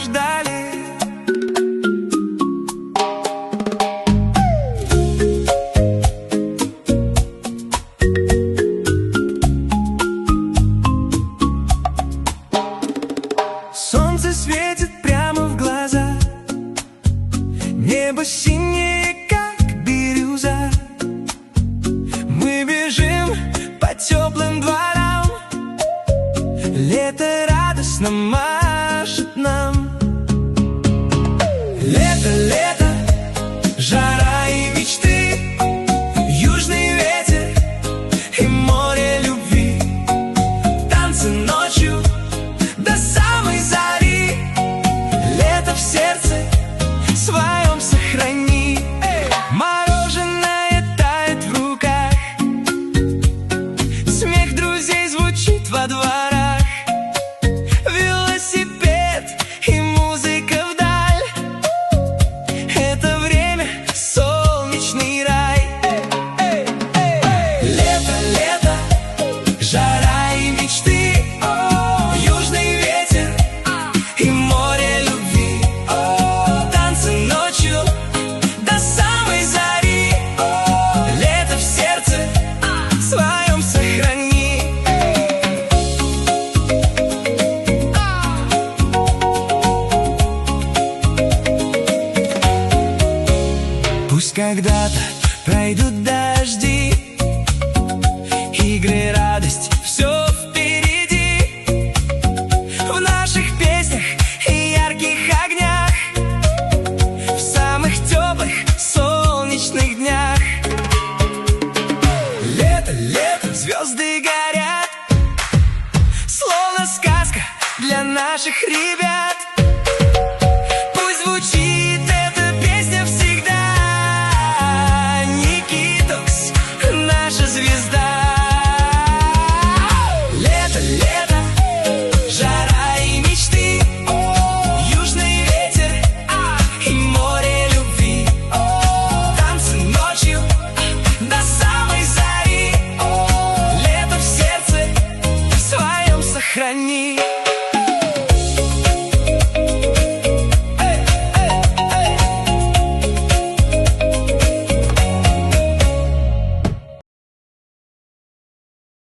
ждали. Солнце светит прямо в глаза, небо синее, как бирюза. Мы бежим по теплым дворам, лето радостно машет нам. Лето, лето, жара и мечты, южный ветер и море любви, танцы ночью до самой зари. Лето в сердце своем сохрани. Мороженое тает в руках, смех друзей звучит во дворах, велосипед и музыка вдаль. Это время солнечный рай. Лето, лето, жара и мечты, южный ветер и море любви, танцы ночью до самой зари. Лето в сердце своем сохрани. Пусть когда-то пройдут дожди, игры, радость, все впереди. В наших песнях и ярких огнях, в самых теплых солнечных днях. Лето, лето, звезды горят, словно сказка для наших ребят. Пусть звучит эта песня всегда, Никитос, наша звезда. Лето, лето, жара и мечты, южный ветер и море любви, танцы ночью до самой зари. Лето в сердце своем сохрани.